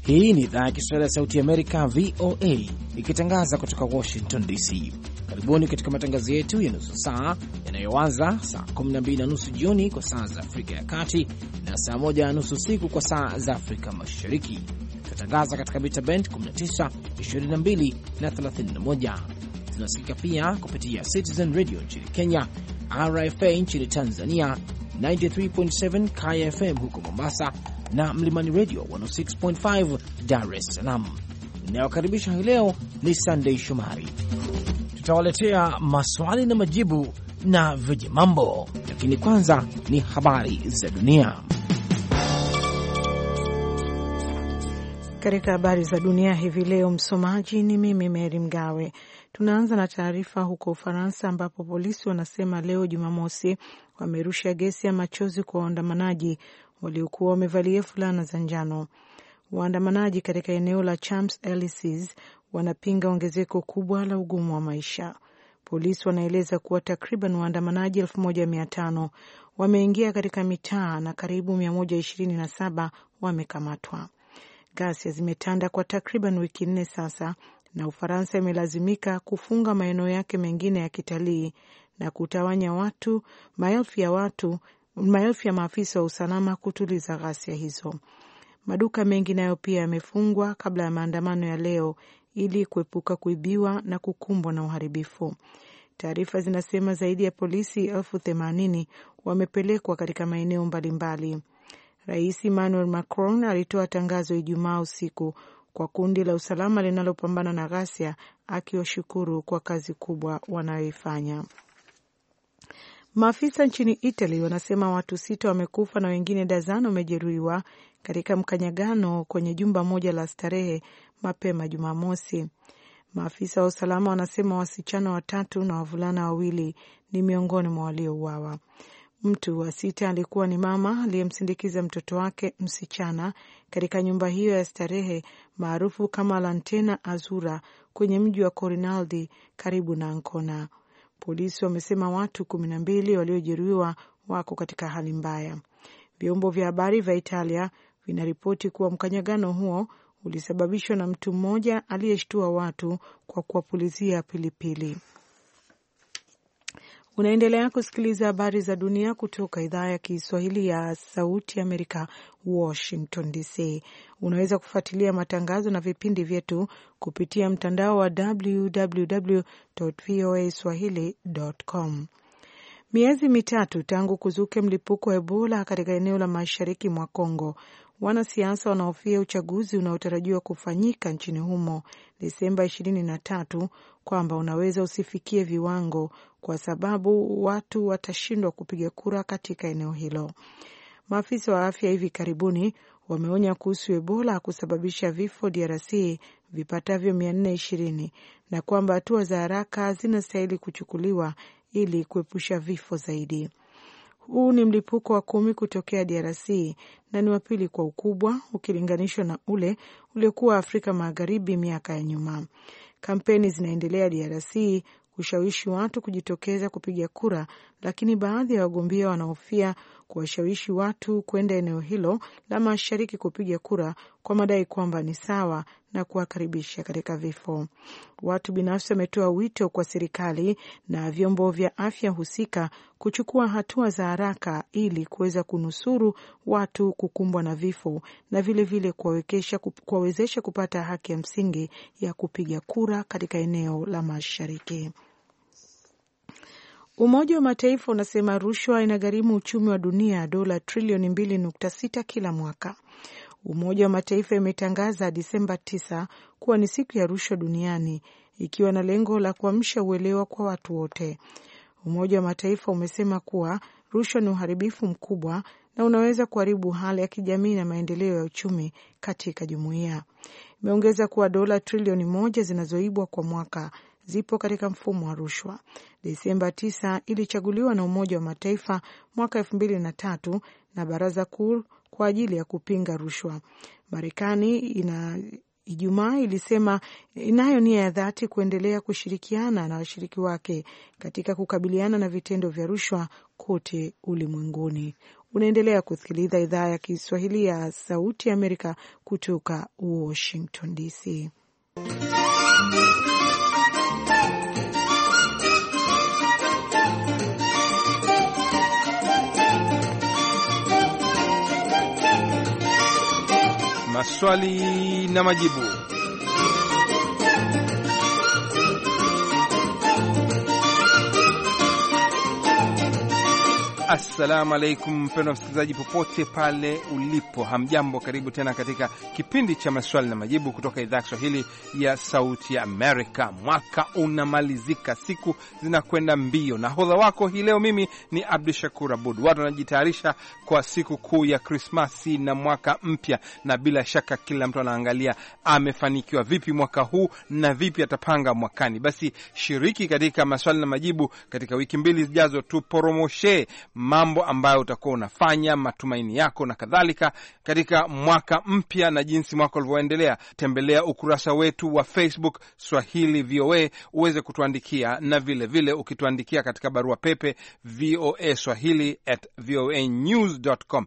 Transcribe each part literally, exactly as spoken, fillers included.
Hii ni idhaa ya Kiswahili ya Sauti ya Amerika, V O A, ikitangaza kutoka Washington D C. Karibuni katika matangazo yetu ya nusu saa yanayoanza saa kumi na mbili na nusu jioni kwa saa za Afrika ya Kati na saa moja na nusu usiku kwa saa za Afrika Mashariki. Tunatangaza katika mita band kumi na tisa, ishirini na mbili na thelathini na moja. Tunasikika pia kupitia Citizen Radio nchini Kenya, R F A nchini Tanzania, tisini na tatu nukta saba K F M huko Mombasa na Mlimani Radio mia sita nukta tano Dar es Salaam. Ninayokaribisha hii leo ni Sunday Shomari. Tutawaletea maswali na majibu na viji mambo, lakini kwanza ni habari za dunia. Katika habari za dunia hivi leo, msomaji ni mimi Mary Mgawe. Tunaanza na taarifa huko Ufaransa ambapo polisi wanasema leo Jumamosi wamerusha gesi ya machozi kwa waandamanaji waliokuwa wamevalia fulana za njano. Waandamanaji katika eneo la Champs-Elysees wanapinga ongezeko kubwa la ugumu wa maisha. Polisi wanaeleza kuwa takriban waandamanaji elfu moja mia tano wameingia katika mitaa na karibu mia moja ishirini na saba wamekamatwa. Ghasia zimetanda kwa takriban wiki nne sasa, na Ufaransa imelazimika kufunga maeneo yake mengine ya kitalii na kutawanya watu, maelfu ya watu, maelfu ya maafisa wa usalama kutuliza ghasia hizo. Maduka mengi nayo pia yamefungwa kabla ya maandamano ya leo ili kuepuka kuibiwa na kukumbwa na uharibifu. Taarifa zinasema zaidi ya polisi elfu themanini wamepelekwa katika maeneo mbalimbali. Rais Emmanuel Macron alitoa tangazo Ijumaa usiku kwa kundi la usalama linalopambana na ghasia, akiwashukuru kwa kazi kubwa wanayoifanya. Maafisa nchini Italy wanasema watu sita wamekufa na wengine dazano wamejeruhiwa katika mkanyagano kwenye jumba moja la starehe mapema Jumamosi. Maafisa wa usalama wanasema wasichana watatu na wavulana wawili ni miongoni mwa waliouawa. Mtu wa sita alikuwa ni mama aliyemsindikiza mtoto wake msichana katika nyumba hiyo ya starehe maarufu kama Lantena Azura kwenye mji wa Corinaldi karibu na Ancona. Polisi wamesema watu kumi na mbili waliojeruhiwa wako katika hali mbaya. Vyombo vya habari vya Italia vinaripoti kuwa mkanyagano huo ulisababishwa na mtu mmoja aliyeshtua watu kwa kuwapulizia pilipili. Unaendelea kusikiliza habari za dunia kutoka idhaa ya Kiswahili ya Sauti Amerika, Washington D C. Unaweza kufuatilia matangazo na vipindi vyetu kupitia mtandao wa w w w dot v o a swahili dot com. Miezi mitatu tangu kuzuke mlipuko wa Ebola katika eneo la mashariki mwa Kongo, wanasiasa wanahofia uchaguzi unaotarajiwa kufanyika nchini humo Desemba ishirini na tatu kwamba unaweza usifikie viwango kwa sababu watu watashindwa kupiga kura katika eneo hilo. Maafisa wa afya hivi karibuni wameonya kuhusu Ebola kusababisha vifo D R C vipatavyo mia nne ishirini na kwamba hatua za haraka zinastahili kuchukuliwa ili kuepusha vifo zaidi. Huu ni mlipuko wa kumi kutokea D R C na ni wa pili kwa ukubwa ukilinganishwa na ule uliokuwa Afrika Magharibi miaka ya nyuma. Kampeni zinaendelea D R C kushawishi watu kujitokeza kupiga kura, lakini baadhi ya wagombea wanahofia kuwashawishi watu kwenda eneo hilo la mashariki kupiga kura kwa madai kwamba ni sawa na kuwakaribisha katika vifo. Watu binafsi wametoa wito kwa serikali na vyombo vya afya husika kuchukua hatua za haraka ili kuweza kunusuru watu kukumbwa na vifo na vile vile kuwawezesha kupata haki ya msingi ya kupiga kura katika eneo la mashariki. Umoja wa Mataifa unasema rushwa inagharimu uchumi wa dunia dola trilioni mbili nukta sita kila mwaka. Umoja wa Mataifa imetangaza Disemba tisa kuwa ni siku ya rushwa duniani, ikiwa na lengo la kuamsha uelewa kwa watu wote. Umoja wa Mataifa umesema kuwa rushwa ni uharibifu mkubwa na unaweza kuharibu hali ya kijamii na maendeleo ya uchumi katika jumuiya. Imeongeza kuwa dola trilioni moja zinazoibwa kwa mwaka zipo katika mfumo wa rushwa. Desemba tisa ilichaguliwa na Umoja wa Mataifa mwaka elfu mbili na tatu na Baraza Kuu kwa ajili ya kupinga rushwa. Marekani ina Ijumaa ilisema inayo nia ya dhati kuendelea kushirikiana na washiriki wake katika kukabiliana na vitendo vya rushwa kote ulimwenguni. Unaendelea kusikiliza idhaa ya Kiswahili ya Sauti ya Amerika kutoka Washington D C. Maswali na majibu. Assalamu alaikum mpendwa msikilizaji popote pale ulipo, hamjambo, karibu tena katika kipindi cha maswali na majibu kutoka idhaa ya Kiswahili ya Sauti ya Amerika. Mwaka unamalizika, siku zinakwenda mbio. Nahodha wako hii leo mimi ni Abdul Shakur Abud. Watu wanajitayarisha kwa siku kuu ya Krismasi na mwaka mpya, na bila shaka kila mtu anaangalia amefanikiwa vipi mwaka huu na vipi atapanga mwakani. Basi shiriki katika maswali na majibu katika wiki mbili zijazo, tuporomoshe mambo ambayo utakuwa unafanya, matumaini yako na kadhalika katika mwaka mpya na jinsi mwaka ulivyoendelea. Tembelea ukurasa wetu wa Facebook Swahili V O A uweze kutuandikia, na vile vile ukituandikia katika barua pepe voa swahili at voa news dot com,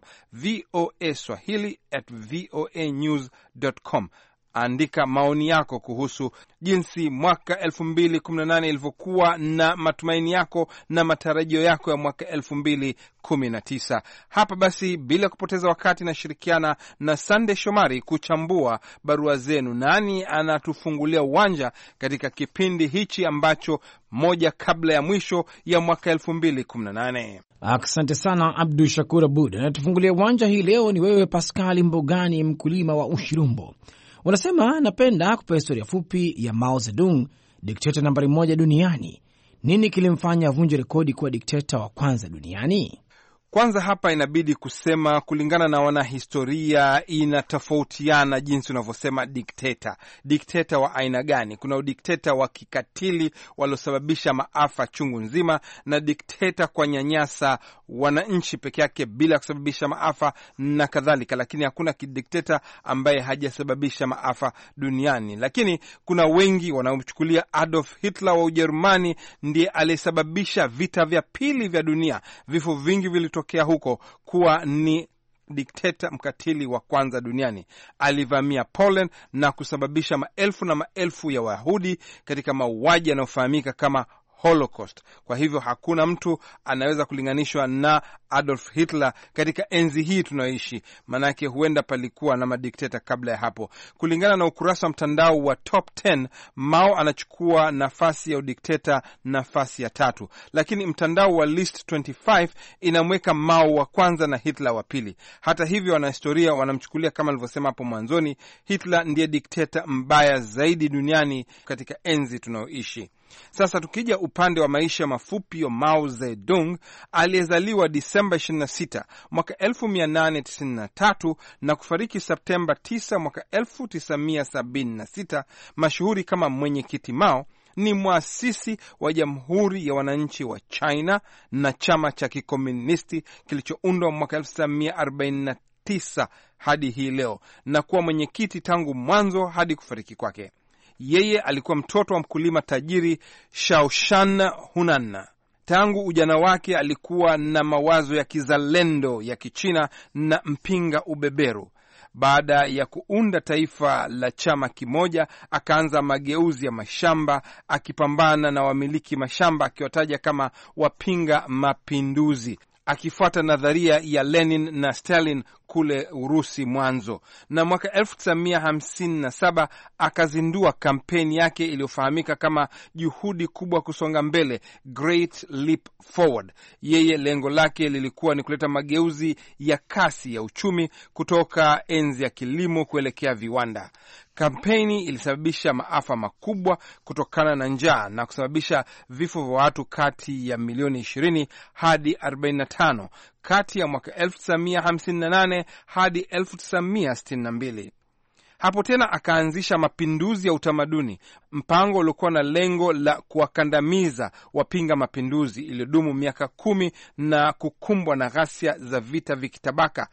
voa swahili at voa news dot com. Andika maoni yako kuhusu jinsi mwaka elfu mbili kumi na nane ilivyokuwa na matumaini yako na matarajio yako ya mwaka elfu mbili kumi na tisa. Hapa basi bila kupoteza wakati na shirikiana na Sande Shomari kuchambua barua zenu. Nani anatufungulia uwanja katika kipindi hichi ambacho moja kabla ya mwisho ya mwaka elfu mbili kumi na nane? Asante sana Abdul Shakur Abud. Anatufungulia uwanja hii leo ni wewe Pascal Mbogani, mkulima wa Ushirumbo. Unasema napenda kupewa historia fupi ya Mao Zedong, dikteta nambari moja duniani. Nini kilimfanya avunje rekodi kuwa dikteta wa kwanza duniani? Kwanza hapa inabidi kusema kulingana na wanahistoria inatofautiana jinsi unavyosema dikteta. Dikteta wa aina gani? Kuna dikteta wa kikatili waliosababisha maafa chungu nzima, na dikteta kwa nyanyasa wananchi peke yake bila kusababisha maafa na kadhalika, lakini hakuna kidikteta ambaye hajasababisha maafa duniani. Lakini kuna wengi wanaomchukulia Adolf Hitler wa Ujerumani ndiye aliyesababisha vita vya pili vya dunia, vifo vingi vilitokea huko, kuwa ni dikteta mkatili wa kwanza duniani. Alivamia Poland na kusababisha maelfu na maelfu ya Wayahudi katika mauaji yanayofahamika kama Holocaust. Kwa hivyo hakuna mtu anaweza kulinganishwa na Adolf Hitler katika enzi hii tunayoishi, manake huenda palikuwa na madikteta kabla ya hapo. Kulingana na ukurasa wa mtandao wa Top ten, Mao anachukua nafasi ya udikteta nafasi ya tatu, lakini mtandao wa List ishirini na tano inamweka Mao wa kwanza na Hitler wa pili. Hata hivyo wanahistoria wanamchukulia kama alivyosema hapo mwanzoni, Hitler ndiye dikteta mbaya zaidi duniani katika enzi tunayoishi. Sasa tukija upande wa maisha mafupi ya Mao Zedong, aliyezaliwa Disemba ishirini na sita mwaka elfu mia nane tisini na tatu na kufariki Septemba tisa mwaka elfu tisa mia sabini na sita, mashuhuri kama mwenyekiti Mao, ni muasisi wa Jamhuri ya Wananchi wa China na chama cha kikomunisti kilichoundwa mwaka elfu tisa mia arobaini na tisa hadi hii leo, na kuwa mwenyekiti tangu mwanzo hadi kufariki kwake. Yeye alikuwa mtoto wa mkulima tajiri Shaoshan Hunan. Tangu ujana wake alikuwa na mawazo ya kizalendo ya Kichina na mpinga ubeberu. Baada ya kuunda taifa la chama kimoja, akaanza mageuzi ya mashamba, akipambana na wamiliki mashamba, akiwataja kama wapinga mapinduzi, akifuata nadharia ya Lenin na Stalin kule Urusi mwanzo. Na mwaka elfu tisa mia hamsini na saba akazindua kampeni yake iliyofahamika kama juhudi kubwa kusonga mbele, Great Leap Forward. Yeye lengo lake lilikuwa ni kuleta mageuzi ya kasi ya uchumi kutoka enzi ya kilimo kuelekea viwanda. Kampeni ilisababisha maafa makubwa kutokana na njaa na kusababisha vifo vya watu kati ya milioni ishirini hadi arobaini na tano kati ya mwaka elfu tisa mia hamsini na nane hadi elfu tisa mia sitini na mbili. Hapo tena akaanzisha mapinduzi ya utamaduni, mpango uliokuwa na lengo la kuwakandamiza wapinga mapinduzi, iliyodumu miaka kumi na kukumbwa na ghasia za vita vya kitabaka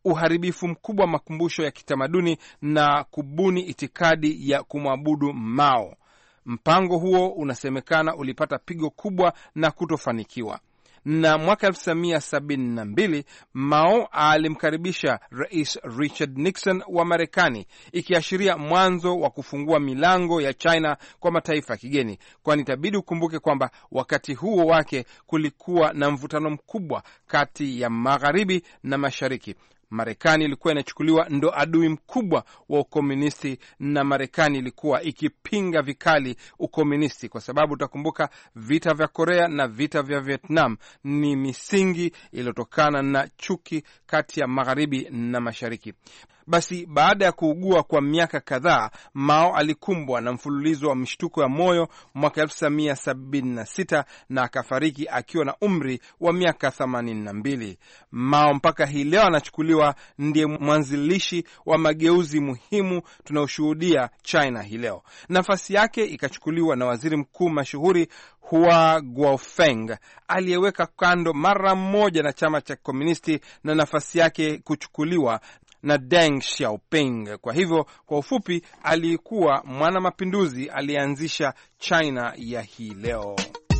uharibifu mkubwa wa makumbusho ya kitamaduni na kubuni itikadi ya kumwabudu Mao. Mpango huo unasemekana ulipata pigo kubwa na kutofanikiwa. Na mwaka elfu tisa mia sabini na mbili Mao alimkaribisha Rais Richard Nixon wa Marekani, ikiashiria mwanzo wa kufungua milango ya China kwa mataifa ya kigeni, kwani itabidi ukumbuke kwamba wakati huo wake kulikuwa na mvutano mkubwa kati ya magharibi na mashariki. Marekani ilikuwa inachukuliwa ndo adui mkubwa wa ukomunisti, na Marekani ilikuwa ikipinga vikali ukomunisti kwa sababu utakumbuka vita vya Korea na vita vya Vietnam ni misingi iliyotokana na chuki kati ya magharibi na mashariki. Basi baada ya kuugua kwa miaka kadhaa, Mao alikumbwa na mfululizo wa mshtuko ya moyo mwaka elfu tisa mia sabini na sita na akafariki akiwa na umri wa miaka themanini na mbili. Mao mpaka hii leo anachukuliwa ndiye mwanzilishi wa mageuzi muhimu tunaoshuhudia China hii leo. Nafasi yake ikachukuliwa na waziri mkuu mashuhuri Hua Guofeng, aliyeweka kando mara moja na chama cha Komunisti na nafasi yake kuchukuliwa na Deng Xiaoping. Kwa hivyo, kwa ufupi, alikuwa mwana mapinduzi alianzisha China ya hii leo.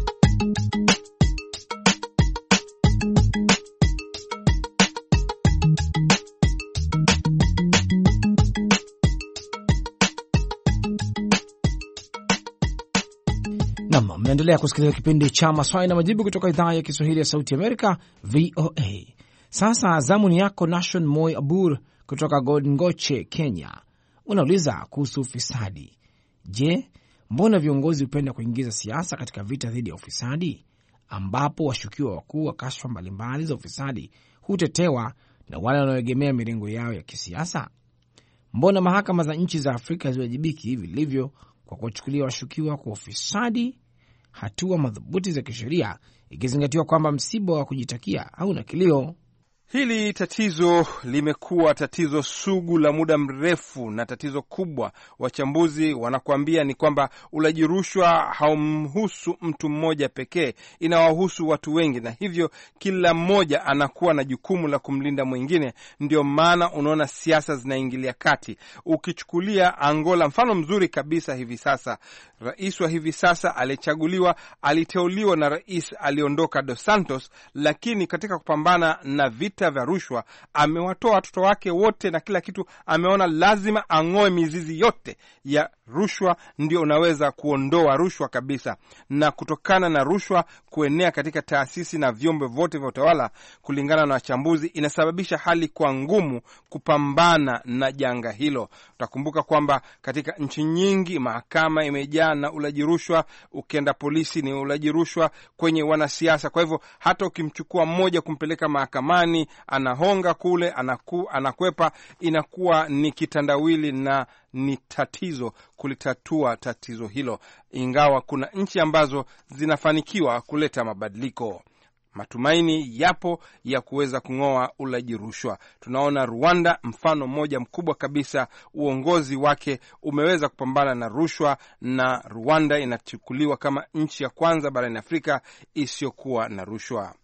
Nam, mnaendelea kusikiliza kipindi cha maswali na majibu kutoka idhaa ya Kiswahili ya Sauti Amerika, V O A. Sasa zamu ni yako Nation Moy Abur kutoka Godngoche, Kenya. Unauliza kuhusu ufisadi. Je, mbona viongozi hupenda kuingiza siasa katika vita dhidi ya ufisadi, ambapo washukiwa wakuu wa kashfa mbalimbali za ufisadi hutetewa na wale wanaoegemea mirengo yao ya kisiasa? Mbona mahakama za nchi za Afrika haziwajibiki vilivyo kwa kuwachukulia washukiwa kwa ufisadi hatua madhubuti za kisheria, ikizingatiwa kwamba msiba wa kujitakia hauna kilio? Hili tatizo limekuwa tatizo sugu la muda mrefu na tatizo kubwa. Wachambuzi wanakuambia ni kwamba ulaji rushwa haumhusu mtu mmoja pekee, inawahusu watu wengi, na hivyo kila mmoja anakuwa na jukumu la kumlinda mwingine. Ndio maana unaona siasa zinaingilia kati. Ukichukulia Angola, mfano mzuri kabisa hivi sasa, rais wa hivi sasa alichaguliwa, aliteuliwa na rais aliondoka Dos Santos, lakini katika kupambana na vita vya rushwa amewatoa watoto wake wote na kila kitu. Ameona lazima ang'oe mizizi yote ya rushwa, ndio unaweza kuondoa rushwa kabisa. Na kutokana na rushwa kuenea katika taasisi na vyombo vyote vya utawala, kulingana na wachambuzi, inasababisha hali kwa ngumu kupambana na janga hilo. Utakumbuka kwamba katika nchi nyingi mahakama imejaa na ulaji rushwa, ukienda polisi ni ulaji rushwa, kwenye wanasiasa. Kwa hivyo hata ukimchukua mmoja kumpeleka mahakamani, anahonga kule, anaku, anakwepa, inakuwa ni kitandawili na ni tatizo kulitatua tatizo hilo, ingawa kuna nchi ambazo zinafanikiwa kuleta mabadiliko. Matumaini yapo ya kuweza kung'oa ulaji rushwa. Tunaona Rwanda mfano mmoja mkubwa kabisa, uongozi wake umeweza kupambana na rushwa, na Rwanda inachukuliwa kama nchi ya kwanza barani Afrika isiyokuwa na rushwa.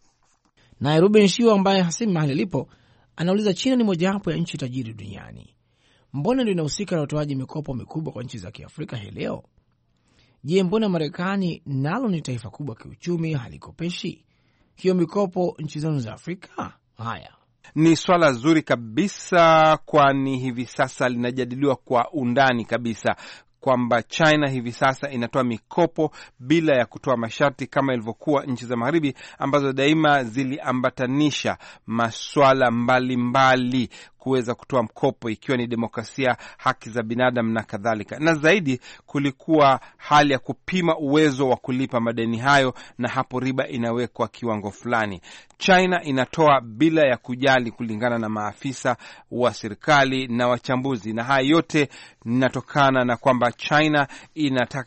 Na Ruben Shio ambaye hasemi mahali lipo anauliza, China ni mojawapo ya nchi tajiri duniani, mbona ndio inahusika na utoaji mikopo mikubwa kwa nchi za Kiafrika hii leo? Je, mbona Marekani nalo ni taifa kubwa kiuchumi halikopeshi hiyo mikopo nchi zenu za Afrika? Haya ni swala zuri kabisa, kwani hivi sasa linajadiliwa kwa undani kabisa kwamba China hivi sasa inatoa mikopo bila ya kutoa masharti kama ilivyokuwa nchi za magharibi ambazo daima ziliambatanisha masuala mbalimbali kuweza kutoa mkopo, ikiwa ni demokrasia, haki za binadamu na kadhalika. Na zaidi kulikuwa hali ya kupima uwezo wa kulipa madeni hayo, na hapo riba inawekwa kiwango fulani. China inatoa bila ya kujali, kulingana na maafisa wa serikali na wachambuzi, na haya yote inatokana na kwamba China inataka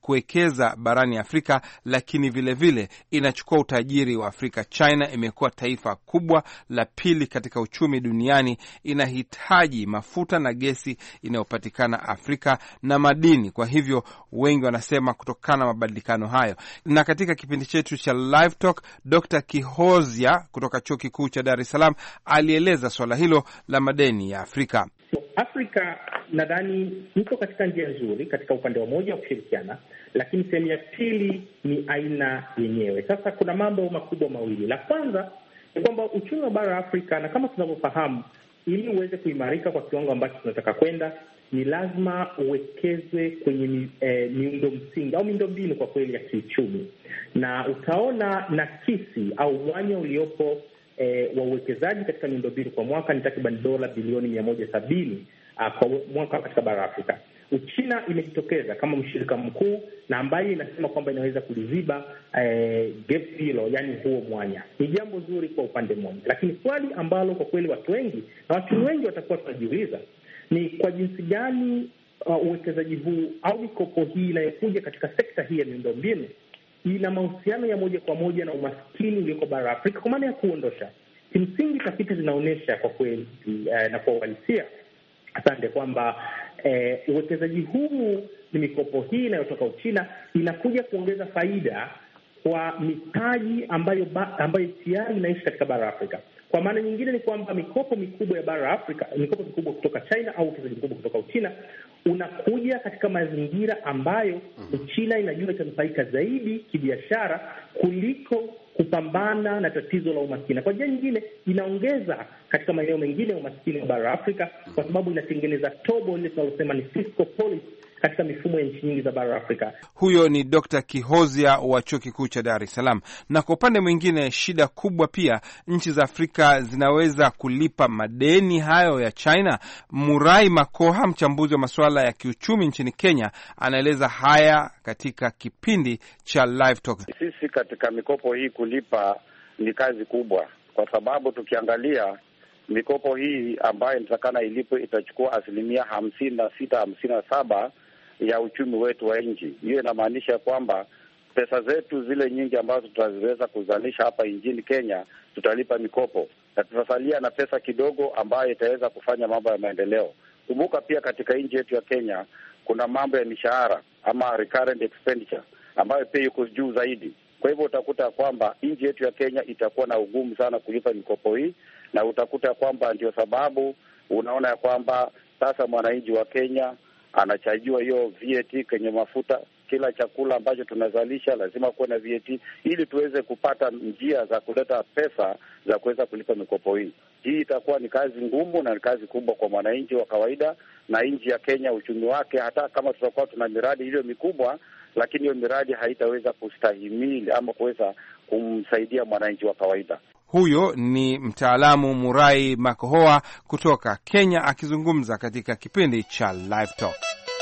kuwekeza barani Afrika, lakini vilevile vile inachukua utajiri wa Afrika. China imekuwa taifa kubwa la pili katika uchumi duniani, inahitaji mafuta na gesi inayopatikana Afrika na madini. Kwa hivyo wengi wanasema kutokana na mabadilikano hayo. Na katika kipindi chetu cha Live Talk, Doctor Kihozia kutoka Chuo Kikuu cha Dar es Salaam alieleza swala hilo la madeni ya Afrika. Afrika nadhani iko katika njia nzuri katika upande wa moja wa kushirikiana, lakini sehemu ya pili ni aina yenyewe. Sasa kuna mambo makubwa mawili. La kwanza ni kwamba uchumi wa bara Afrika, na kama tunavyofahamu, ili uweze kuimarika kwa kiwango ambacho tunataka kwenda, ni lazima uwekezwe kwenye eh, miundo msingi au miundo mbinu kwa kweli ya kiuchumi, na utaona nakisi au mwanya uliopo E, wa uwekezaji katika miundombinu kwa mwaka ni takriban dola bilioni mia moja sabini uh, kwa mwaka katika bara Afrika. Uchina imejitokeza kama mshirika mkuu na ambaye inasema kwamba inaweza kuliziba eh, gap hilo, yani huo mwanya. Ni jambo zuri kwa upande mmoja, lakini swali ambalo kwa kweli watu wengi na watu wengi watakuwa tunajiuliza ni kwa jinsi gani uh, uwekezaji huu au mikopo hii inayokuja katika sekta hii ya miundombinu ina mahusiano ya moja kwa moja na umaskini ulioko bara Afrika kwa maana ya kuondosha. Kimsingi tafiti zinaonyesha kwa kweli eh, na kwa uhalisia asante kwamba eh, uwekezaji huu ni mikopo hii inayotoka Uchina inakuja kuongeza faida kwa mitaji ambayo ba, ambayo tayari inaishi katika bara Afrika. Kwa maana nyingine ni kwamba mikopo mikubwa ya bara Afrika, mikopo mikubwa kutoka China au uwekezaji mkubwa kutoka Uchina unakuja katika mazingira ambayo Uchina inajua itanufaika zaidi kibiashara kuliko kupambana na tatizo la umaskini. Kwa njia nyingine inaongeza katika maeneo mengine ya umaskini wa bara Afrika, kwa sababu inatengeneza tobo ile tunalosema ni fiscal policy katika mifumo ya nchi nyingi za bara Afrika. Huyo ni Doctor Kihozia wa Chuo Kikuu cha Dar es Salaam. Na kwa upande mwingine, shida kubwa pia, nchi za Afrika zinaweza kulipa madeni hayo ya China. Murai Makoha, mchambuzi wa masuala ya kiuchumi nchini Kenya, anaeleza haya katika kipindi cha Live Talk. Sisi katika mikopo hii kulipa ni kazi kubwa, kwa sababu tukiangalia mikopo hii ambayo inatakana ilipo itachukua asilimia hamsini na sita hamsini na saba ya uchumi wetu wa nchi. Hiyo inamaanisha kwamba pesa zetu zile nyingi ambazo tutaziweza kuzalisha hapa nchini Kenya tutalipa mikopo, na tutasalia na pesa kidogo ambayo itaweza kufanya mambo ya maendeleo. Kumbuka pia katika nchi yetu ya Kenya kuna mambo ya mishahara ama recurrent expenditure ambayo pia iko juu zaidi. Kwa hivyo utakuta kwamba nchi yetu ya Kenya itakuwa na ugumu sana kulipa mikopo hii, na utakuta kwamba ndio sababu unaona ya kwamba sasa mwananchi wa Kenya anachajiwa hiyo V A T kwenye mafuta. Kila chakula ambacho tunazalisha lazima kuwe na V A T ili tuweze kupata njia za kuleta pesa za kuweza kulipa mikopo hii. Hii itakuwa ni kazi ngumu na ni kazi kubwa kwa mwananchi wa kawaida, na nchi ya Kenya uchumi wake, hata kama tutakuwa tuna miradi hiyo mikubwa, lakini hiyo miradi haitaweza kustahimili ama kuweza kumsaidia mwananchi wa kawaida. Huyo ni mtaalamu Murai Makohoa kutoka Kenya akizungumza katika kipindi cha Live Talk.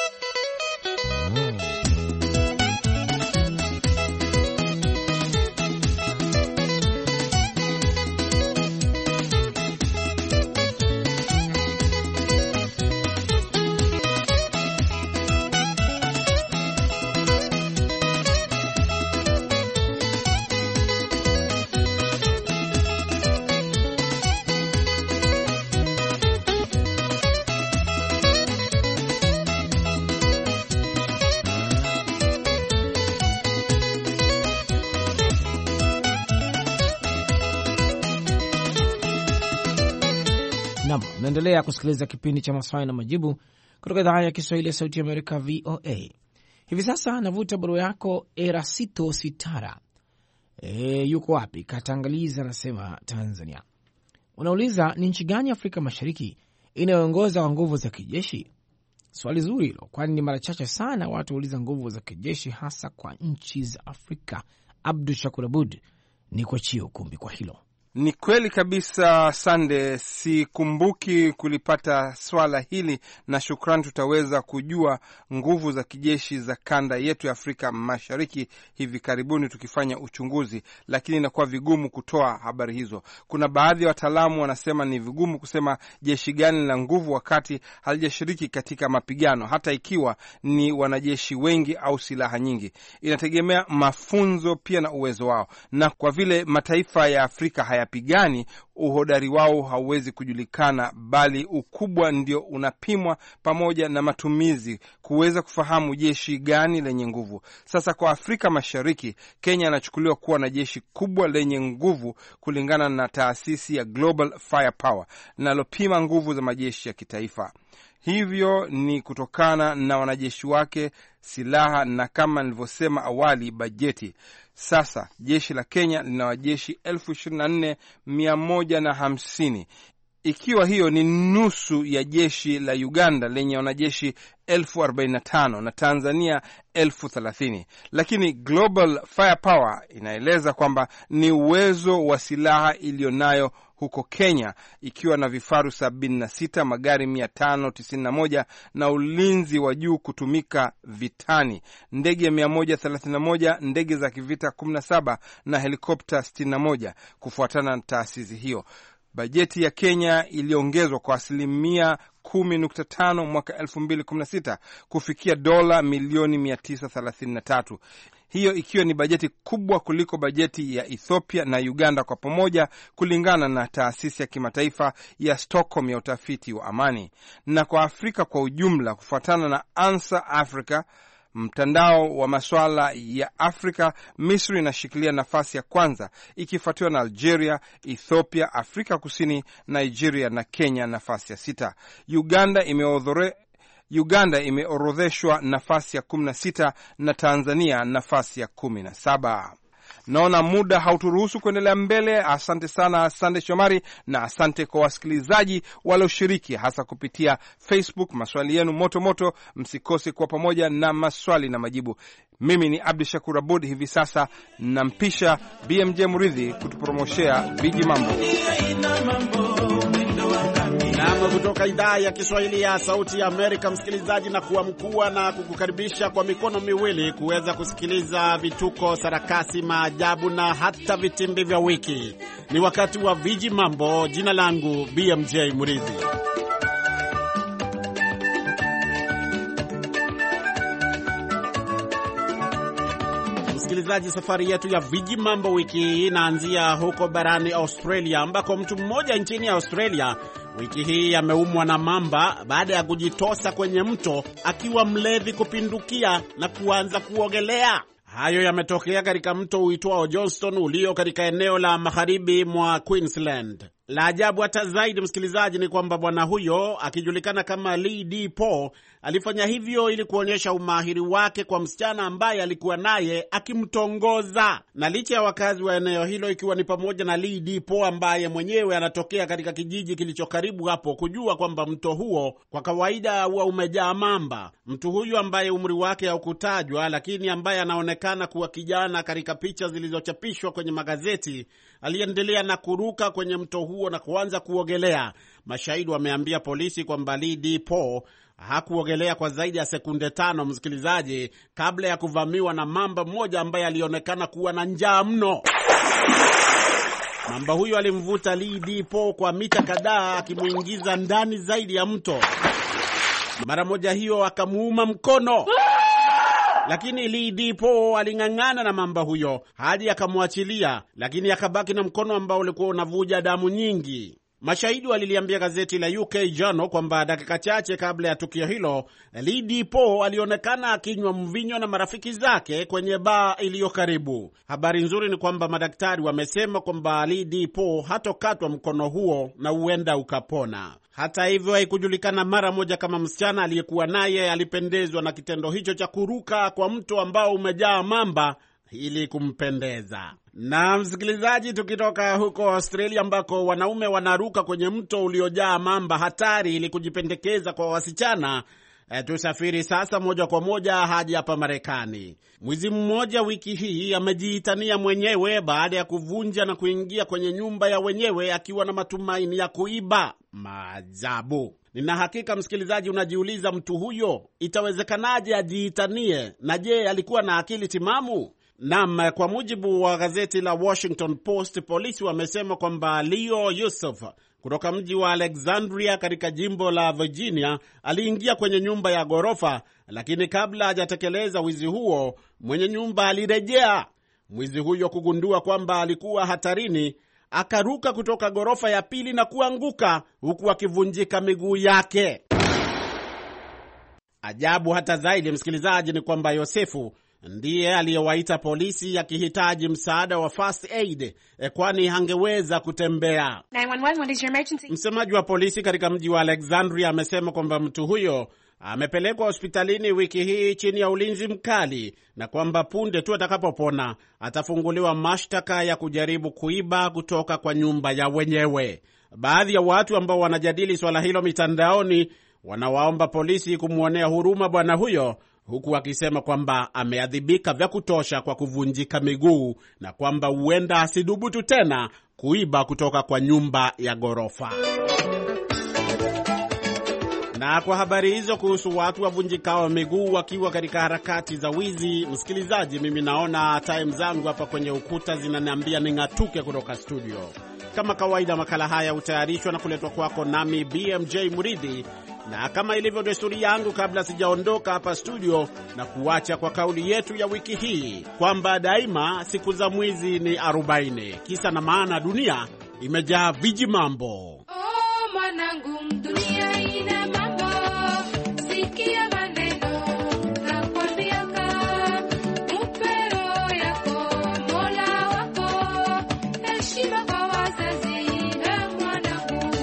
Naendelea kusikiliza kipindi cha maswali na majibu kutoka idhaa ya Kiswahili ya Sauti ya Amerika, V O A. Hivi sasa navuta barua yako. Erasito Sitara e, yuko wapi? Katangaliza, anasema Tanzania. Unauliza ni nchi gani Afrika Mashariki inayoongoza kwa nguvu za kijeshi? Swali zuri hilo, kwani ni mara chache sana watu wauliza nguvu za kijeshi hasa kwa nchi za Afrika. Abdu Shakur Abud, ni kuachia ukumbi kwa hilo. Ni kweli kabisa Sande, sikumbuki kulipata swala hili, na shukrani. Tutaweza kujua nguvu za kijeshi za kanda yetu ya Afrika Mashariki hivi karibuni tukifanya uchunguzi, lakini inakuwa vigumu kutoa habari hizo. Kuna baadhi ya wataalamu wanasema ni vigumu kusema jeshi gani la nguvu wakati halijashiriki katika mapigano, hata ikiwa ni wanajeshi wengi au silaha nyingi. Inategemea mafunzo pia na uwezo wao, na kwa vile mataifa ya Afrika haya pigani, uhodari wao hauwezi kujulikana, bali ukubwa ndio unapimwa pamoja na matumizi kuweza kufahamu jeshi gani lenye nguvu. Sasa kwa Afrika Mashariki, Kenya anachukuliwa kuwa na jeshi kubwa lenye nguvu kulingana na taasisi ya Global Firepower linalopima nguvu za majeshi ya kitaifa. Hivyo ni kutokana na wanajeshi wake, silaha na kama nilivyosema awali, bajeti. Sasa jeshi la Kenya lina wajeshi elfu ishirini na nne mia moja na hamsini, ikiwa hiyo ni nusu ya jeshi la Uganda lenye wanajeshi elfu arobaini na tano na Tanzania elfu thelathini. Lakini Global Firepower inaeleza kwamba ni uwezo wa silaha iliyonayo huko Kenya, ikiwa na vifaru sabini na sita, magari mia tano tisini na moja na ulinzi wa juu kutumika vitani, ndege mia moja thelathini na moja, ndege za kivita kumi na saba na helikopta sitini na moja kufuatana na taasisi hiyo. Bajeti ya Kenya iliongezwa kwa asilimia kumi nukta tano mwaka elfu mbili kumi na sita kufikia dola milioni mia tisa thelathini na tatu. Hiyo ikiwa ni bajeti kubwa kuliko bajeti ya Ethiopia na Uganda kwa pamoja, kulingana na taasisi ya kimataifa ya Stockholm ya utafiti wa amani. Na kwa Afrika kwa ujumla, kufuatana na Answer Africa, mtandao wa masuala ya Afrika, Misri inashikilia nafasi ya kwanza ikifuatiwa na Algeria, Ethiopia, Afrika Kusini, Nigeria na Kenya nafasi ya sita. Uganda imeodhore Uganda imeorodheshwa nafasi ya kumi na sita na Tanzania nafasi ya kumi na saba. Naona muda hauturuhusu kuendelea mbele. Asante sana, asante Shomari, na asante kwa wasikilizaji walioshiriki hasa kupitia Facebook. Maswali yenu moto moto, msikose kuwa pamoja na maswali na majibu. Mimi ni Abdi Shakur Abud, hivi sasa nampisha B M J Muridhi kutupromoshea Viji Mambo. Naam, kutoka idhaa ya Kiswahili ya Sauti ya Amerika, msikilizaji, na kuwa mkuu na kukukaribisha kwa mikono miwili kuweza kusikiliza vituko, sarakasi, maajabu na hata vitimbi vya wiki. Ni wakati wa Viji Mambo. Jina langu B M J Muridhi. Msikilizaji, safari yetu ya Viji Mambo wiki hii inaanzia huko barani Australia, ambako mtu mmoja nchini Australia wiki hii ameumwa na mamba baada ya kujitosa kwenye mto akiwa mlevi kupindukia na kuanza kuogelea. Hayo yametokea katika mto uitwao Johnston ulio katika eneo la magharibi mwa Queensland. La ajabu hata zaidi, msikilizaji, ni kwamba bwana huyo akijulikana kama Lee D. Paul alifanya hivyo ili kuonyesha umahiri wake kwa msichana ambaye alikuwa naye akimtongoza. Na licha ya wakazi wa eneo hilo, ikiwa ni pamoja na Lee D. Paul ambaye mwenyewe anatokea katika kijiji kilicho karibu hapo, kujua kwamba mto huo kwa kawaida huwa umejaa mamba, mtu huyu ambaye umri wake haukutajwa lakini ambaye anaonekana kuwa kijana katika picha zilizochapishwa kwenye magazeti, aliendelea na kuruka kwenye mto huo na kuanza kuogelea. Mashahidi wameambia polisi kwamba Lee D. Paul hakuogelea kwa zaidi ya sekunde tano, msikilizaji, kabla ya kuvamiwa na mamba mmoja ambaye alionekana kuwa na njaa mno. Mamba huyo alimvuta Lee D. Paul kwa mita kadhaa akimuingiza ndani zaidi ya mto. Mara moja hiyo akamuuma mkono. Lakini Lee D. Paul aling'ang'ana na mamba huyo hadi akamwachilia, lakini akabaki na mkono ambao ulikuwa unavuja damu nyingi. Mashahidi waliliambia gazeti la U K Journal kwamba dakika chache kabla ya tukio hilo, Lee D. Paul alionekana akinywa mvinyo na marafiki zake kwenye baa iliyo karibu. Habari nzuri ni kwamba madaktari wamesema kwamba Lee D. Paul hatokatwa mkono huo na huenda ukapona. Hata hivyo, haikujulikana mara moja kama msichana aliyekuwa naye alipendezwa na kitendo hicho cha kuruka kwa mto ambao umejaa mamba ili kumpendeza. Na msikilizaji, tukitoka huko Australia ambako wanaume wanaruka kwenye mto uliojaa mamba hatari ili kujipendekeza kwa wasichana, E, tusafiri sasa moja kwa moja hadi hapa Marekani. Mwizi mmoja wiki hii amejiitania mwenyewe baada ya kuvunja na kuingia kwenye nyumba ya wenyewe akiwa na matumaini ya kuiba. Maajabu. Nina hakika msikilizaji unajiuliza, mtu huyo itawezekanaje ajiitanie, na je, alikuwa na akili timamu? Naam, kwa mujibu wa gazeti la Washington Post, polisi wamesema kwamba Leo Yusuf kutoka mji wa Alexandria katika jimbo la Virginia aliingia kwenye nyumba ya ghorofa, lakini kabla hajatekeleza wizi huo, mwenye nyumba alirejea. Mwizi huyo kugundua kwamba alikuwa hatarini, akaruka kutoka ghorofa ya pili na kuanguka huku akivunjika miguu yake. Ajabu hata zaidi, msikilizaji, ni kwamba Yosefu ndiye aliyewaita polisi akihitaji msaada wa first aid, kwani hangeweza kutembea. nine one one, what is your emergency? Msemaji wa polisi katika mji wa Alexandria amesema kwamba mtu huyo amepelekwa hospitalini wiki hii chini ya ulinzi mkali, na kwamba punde tu atakapopona atafunguliwa mashtaka ya kujaribu kuiba kutoka kwa nyumba ya wenyewe. Baadhi ya watu ambao wanajadili swala hilo mitandaoni wanawaomba polisi kumwonea huruma bwana huyo, huku akisema kwamba ameadhibika vya kutosha kwa kuvunjika miguu na kwamba huenda asidubutu tena kuiba kutoka kwa nyumba ya ghorofa. Na kwa habari hizo kuhusu watu wavunjikao miguu wakiwa katika harakati za wizi, msikilizaji, mimi naona time zangu hapa kwenye ukuta zinaniambia ning'atuke kutoka studio. Kama kawaida, makala haya hutayarishwa na kuletwa kwako nami B M J Muridhi, na kama ilivyo desturi yangu, kabla sijaondoka hapa studio, na kuacha kwa kauli yetu ya wiki hii kwamba daima siku za mwizi ni arobaini. Kisa na maana, dunia imejaa viji mambo. Oh, mwanangu, dunia ina mambo. Sikia maneno na kwambia ka upero yako Mola wako. Heshima kwa wazazi na mwanangu.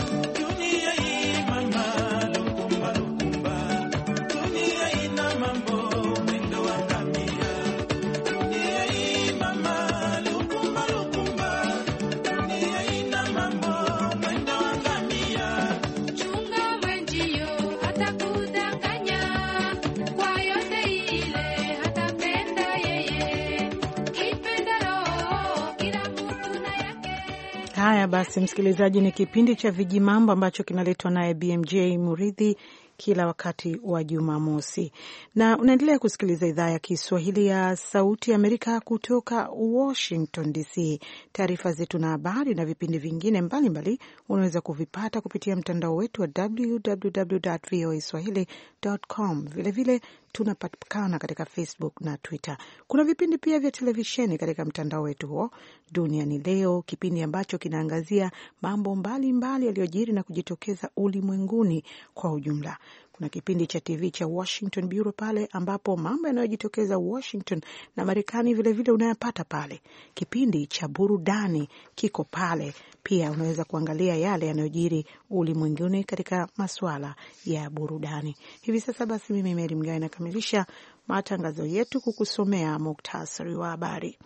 Dunia hii mama lukumba lukumba. Dunia ina mambo mwendo wa ngamia. Dunia hii mama lukumba lukumba. Dunia ina mambo mwendo wa ngamia. Chunga mwenzio atakudanganya. Kwa yote ile hatapenda yeye. Kipenda roho kila mtu na yake. Haya basi, msikilizaji, ni kipindi cha Vijimambo ambacho kinaletwa naye B M J Muridhi kila wakati wa Jumamosi, na unaendelea kusikiliza idhaa ya Kiswahili ya Sauti ya Amerika kutoka Washington D C. Taarifa zetu na habari na vipindi vingine mbalimbali unaweza kuvipata kupitia mtandao wetu wa w w w dot voa swahili dot com. Vilevile tunapatikana katika Facebook na Twitter. Kuna vipindi pia vya televisheni katika mtandao wetu huo. Dunia ni Leo, kipindi ambacho kinaangazia mambo mbalimbali yaliyojiri na kujitokeza ulimwenguni kwa ujumla. Kuna kipindi cha T V cha Washington Bureau pale ambapo mambo yanayojitokeza Washington na Marekani vile vile unayapata pale. Kipindi cha burudani kiko pale pia, unaweza kuangalia yale yanayojiri ulimwenguni katika masuala ya burudani. Hivi sasa basi, mimi Mary Mgawe nakamilisha matangazo yetu kukusomea muktasari wa habari.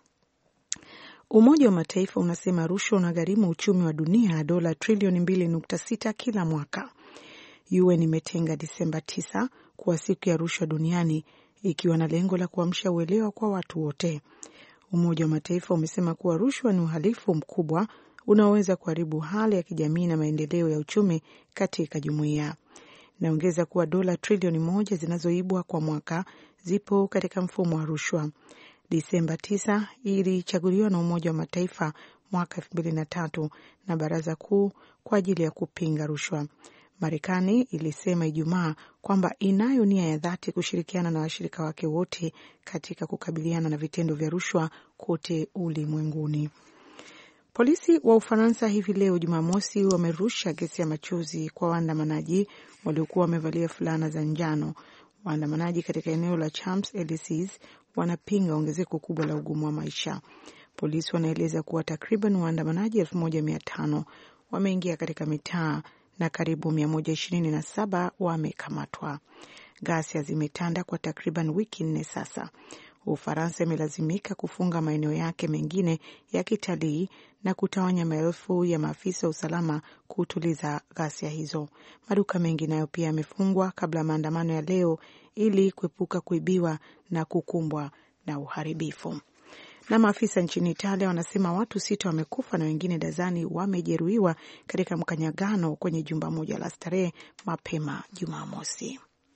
Umoja wa Mataifa unasema rushwa unagharimu uchumi wa dunia dola trilioni mbili nukta sita kila mwaka. U N imetenga Disemba tisa kuwa siku ya rushwa duniani, ikiwa na lengo la kuamsha uelewa kwa watu wote. Umoja wa Mataifa umesema kuwa rushwa ni uhalifu mkubwa unaoweza kuharibu hali ya kijamii na maendeleo ya uchumi katika jumuiya. Naongeza kuwa dola trilioni moja zinazoibwa kwa mwaka zipo katika mfumo wa rushwa. Disemba tisa ilichaguliwa na Umoja wa Mataifa mwaka elfu mbili na tatu na Baraza Kuu kwa ajili ya kupinga rushwa. Marekani ilisema Ijumaa kwamba inayo nia ya dhati kushirikiana na washirika wake wote katika kukabiliana na vitendo vya rushwa kote ulimwenguni. Polisi wa Ufaransa hivi leo Jumamosi wamerusha gesi ya machozi kwa waandamanaji waliokuwa wamevalia fulana za njano. Waandamanaji katika eneo la Champs-Elysees wanapinga ongezeko kubwa la ugumu wa maisha. Polisi wanaeleza kuwa takriban waandamanaji elfu moja mia tano wameingia katika mitaa na karibu mia moja ishirini na saba wamekamatwa. Ghasia zimetanda kwa takriban wiki nne sasa. Ufaransa imelazimika kufunga maeneo yake mengine ya kitalii na kutawanya maelfu ya maafisa wa usalama kutuliza ghasia hizo. Maduka mengi nayo pia yamefungwa kabla ya maandamano ya leo ili kuepuka kuibiwa na kukumbwa na uharibifu. Na maafisa nchini Italia wanasema watu sita wamekufa na wengine dazani wamejeruhiwa katika mkanyagano kwenye jumba moja la starehe mapema Jumamosi.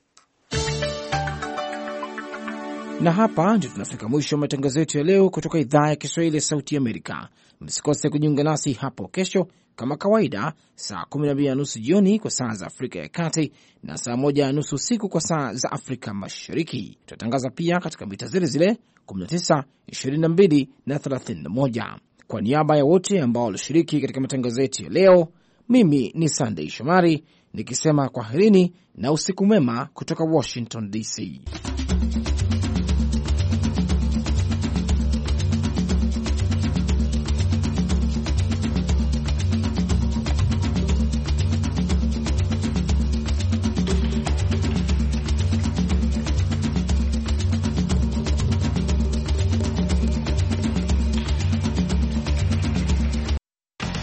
Na hapa ndio tunafika mwisho wa matangazo yetu ya leo kutoka idhaa ya Kiswahili ya Sauti Amerika. Msikose kujiunga nasi hapo kesho kama kawaida, saa kumi na mbili na nusu jioni kwa saa za Afrika ya Kati na saa moja na nusu usiku kwa saa za Afrika Mashariki. Tutatangaza pia katika mita zile zile kumi na tisa, ishirini na mbili na thelathini na moja. Kwa niaba ya wote ambao walishiriki katika matangazo yetu ya leo, mimi ni Sunday Shomari nikisema kwaherini na usiku mwema kutoka Washington D C.